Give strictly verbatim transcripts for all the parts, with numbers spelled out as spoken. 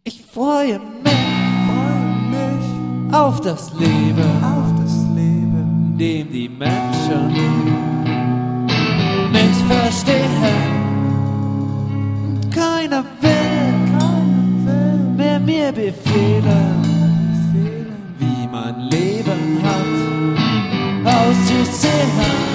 Ich freue mich, freue mich auf das Leben, auf das Leben, in dem die Menschen mich verstehen. Und keiner will, keiner will mehr mir befehlen, befehlen, wie mein Leben hat auszusehen.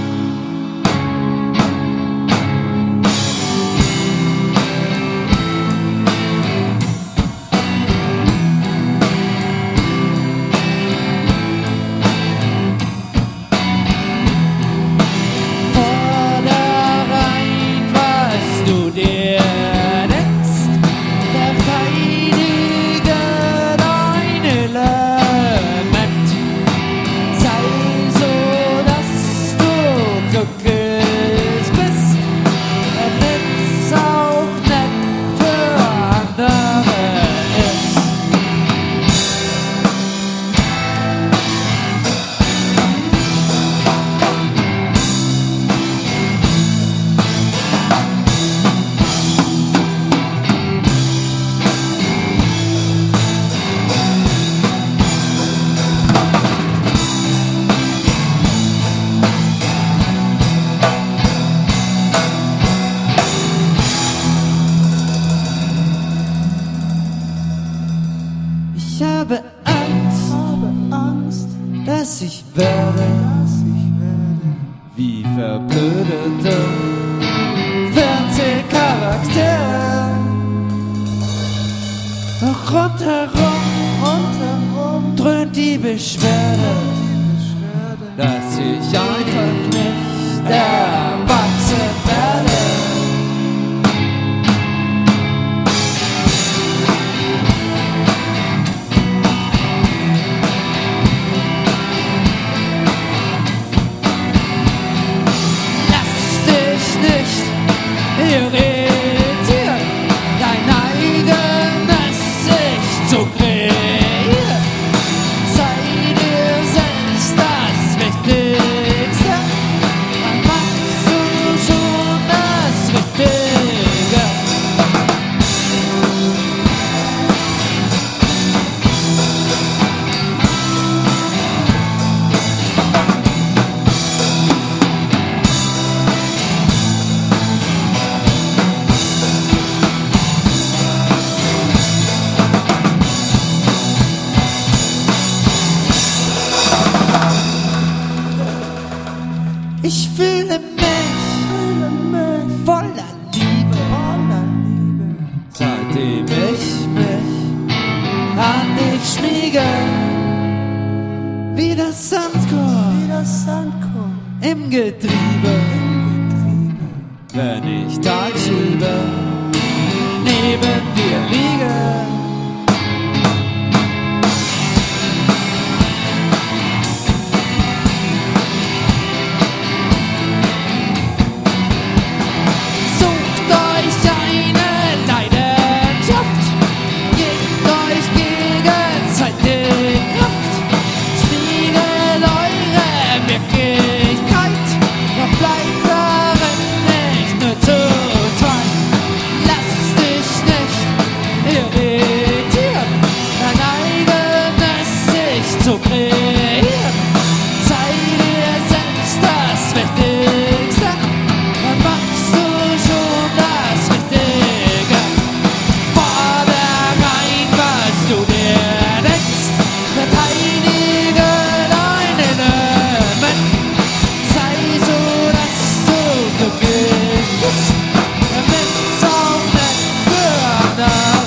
Ich habe Angst, habe Angst, dass ich werde dass ich werde wie verblödete Fernsehcharakter. Rundherum, rundherum dröhnt die Beschwerde, die Beschwerde, dass ich einfach nicht erwachsen werde. Irritieren, dein eigenes Ich zu kreieren. Sei dir selbst das Wichtigste, dann machst du schon das Richtige. Ich fühle mich, fühle mich voller Liebe, voller Liebe, seitdem ich mich an dich schmiege, wie das Sandkorn wie das Sandkorn im Getriebe, im Getriebe, wenn ich tagsüber neben dir liege. Zu kreieren, sei dir selbst das Wichtigste, dann machst du schon das Richtige. Vornherein, was du dir denkst, verteidige dein Element, sei so, dass du glücklich bist, damit's auch nicht für andere.